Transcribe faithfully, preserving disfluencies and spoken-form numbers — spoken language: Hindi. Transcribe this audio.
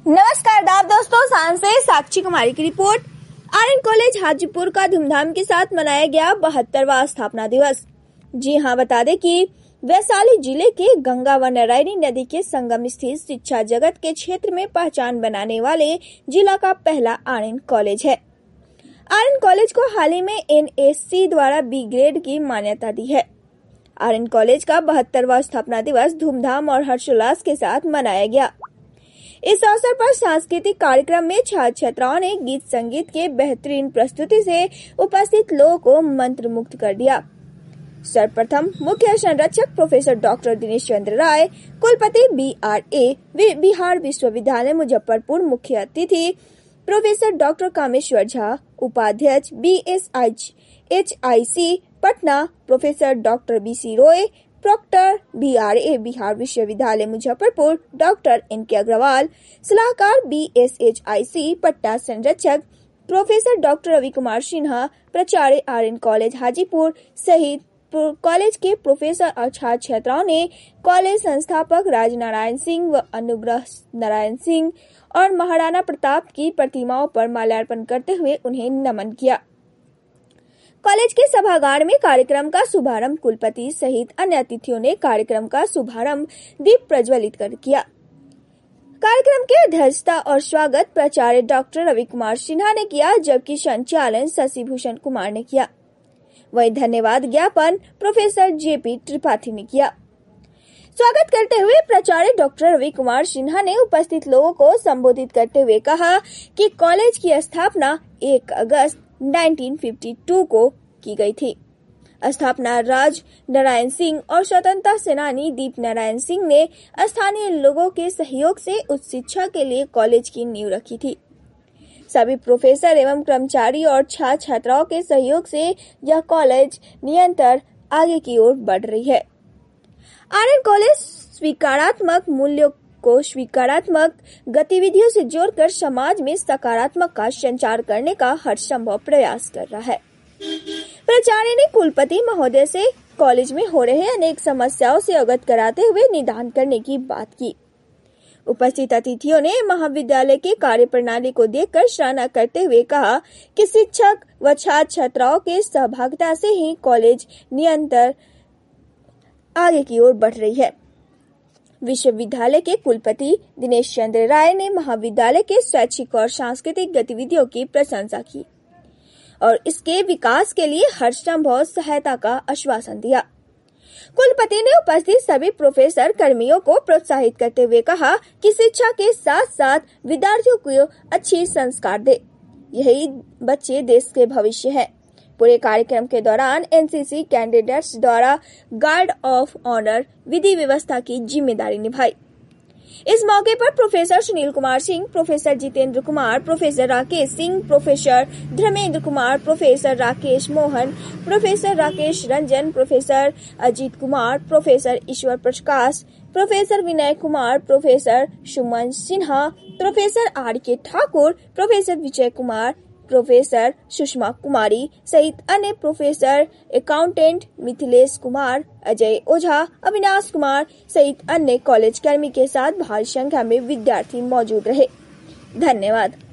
नमस्कार दाब दोस्तों, सांस से साक्षी कुमारी की रिपोर्ट। आर्यन कॉलेज हाजीपुर का धूमधाम के साथ मनाया गया बहत्तरवां स्थापना दिवस। जी हां, बता दें कि वैशाली जिले के गंगा व नारायणी नदी के संगम स्थित शिक्षा जगत के क्षेत्र में पहचान बनाने वाले जिला का पहला आर्यन कॉलेज है। आर्यन कॉलेज को हाल ही में एन एस सी द्वारा बी ग्रेड की मान्यता दी है। आर्यन कॉलेज का बहत्तरवां स्थापना दिवस धूमधाम और हर्षोल्लास के साथ मनाया गया। इस अवसर पर सांस्कृतिक कार्यक्रम में छात्र छात्राओं ने गीत संगीत के बेहतरीन प्रस्तुति से उपस्थित लोगों को मंत्रमुग्ध कर दिया। सर्वप्रथम मुख्य संरक्षक प्रोफेसर डॉक्टर दिनेश चंद्र राय, कुलपति बी आर ए बिहार विश्वविद्यालय मुजफ्फरपुर, मुख्य अतिथि प्रोफेसर डॉक्टर कामेश्वर झा, उपाध्यक्ष B S H I C Patna professor doctor B C Roy, proctor B R A Bihar विश्वविद्यालय Muzaffarpur doctor N K Agarwal, सलाहकार B S H I C Patna संरक्षक प्रोफेसर डॉक्टर रवि कुमार सिन्हा, प्राचार्य आर्यन कॉलेज हाजीपुर सहित कॉलेज के प्रोफेसर और छात्र छात्राओं ने कॉलेज संस्थापक राजनारायण सिंह व अनुग्रह नारायण सिंह और महाराणा प्रताप की प्रतिमाओं पर माल्यार्पण करते हुए उन्हें नमन किया। कॉलेज के सभागार में कार्यक्रम का शुभारंभ कुलपति सहित अन्य अतिथियों ने कार्यक्रम का शुभारंभ दीप प्रज्वलित कर किया। कार्यक्रम के अध्यक्षता और स्वागत प्राचार्य डॉक्टर रवि कुमार सिन्हा ने किया, जबकि संचालन शशिभूषण कुमार ने किया। वहीं धन्यवाद ज्ञापन प्रोफेसर जे पी त्रिपाठी ने किया। स्वागत करते हुए प्राचार्य डॉक्टर रवि कुमार सिन्हा ने उपस्थित लोगों को संबोधित करते हुए कहा कि कॉलेज की स्थापना एक अगस्त उन्नीस सौ बावन को की गई थी। स्थापना राज नारायण सिंह और स्वतंत्रता सेनानी दीप नारायण सिंह ने स्थानीय लोगों के सहयोग से उच्च शिक्षा के लिए कॉलेज की नींव रखी थी। सभी प्रोफेसर एवं कर्मचारी और छात्र छात्राओं के सहयोग से यह कॉलेज निरंतर आगे की ओर बढ़ रही है। आर्यन कॉलेज स्वीकारात्मक मूल्यों को स्वीकारात्मक गतिविधियों से जोड़कर समाज में सकारात्मक का संचार करने का हर संभव प्रयास कर रहा है। प्राचार्य ने कुलपति महोदय से कॉलेज में हो रहे अनेक समस्याओं से अवगत कराते हुए निदान करने की बात की। उपस्थित अतिथियों ने महाविद्यालय के कार्य प्रणाली को देखकर सराहना करते हुए कहा कि शिक्षक व छात्र छात्राओं के सहभागिता से ही कॉलेज निरंतर आगे की ओर बढ़ रही है। विश्वविद्यालय के कुलपति दिनेश चंद्र राय ने महाविद्यालय के शैक्षिक और सांस्कृतिक गतिविधियों की प्रशंसा की और इसके विकास के लिए हर संभव सहायता का आश्वासन दिया। कुलपति ने उपस्थित सभी प्रोफेसर कर्मियों को प्रोत्साहित करते हुए कहा कि शिक्षा के साथ साथ विद्यार्थियों को अच्छी संस्कार दे, यही बच्चे देश के भविष्य है। पूरे कार्यक्रम के दौरान एन सी सी कैंडिडेट्स द्वारा गार्ड ऑफ ऑनर विधि व्यवस्था की जिम्मेदारी निभाई। इस मौके पर professor Sunil Kumar Singh, professor Jitendra Kumar, professor Rakesh Singh, professor Dharmendra Kumar, professor Rakesh Mohan, professor Rakesh Ranjan, professor Ajit Kumar, professor Ishwar Prakash, professor Vinay Kumar, professor Suman Sinha, professor R K Thakur, professor Vijay Kumar, professor Sushma Kumari सहित अन्य प्रोफेसर, अकाउंटेंट मिथिलेश कुमार, अजय ओझा, अविनाश कुमार सहित अन्य कॉलेज कर्मी के साथ भारी संख्या में विद्यार्थी मौजूद रहे। धन्यवाद।